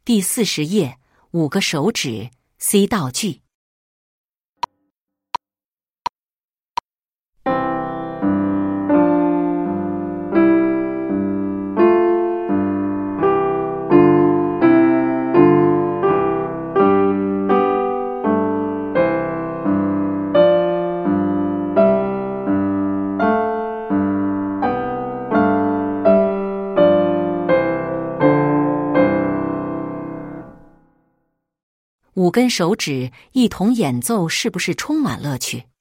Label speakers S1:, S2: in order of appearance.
S1: 第40页，5个手指 C 道具。5根手指一同演奏，是不是充满乐趣？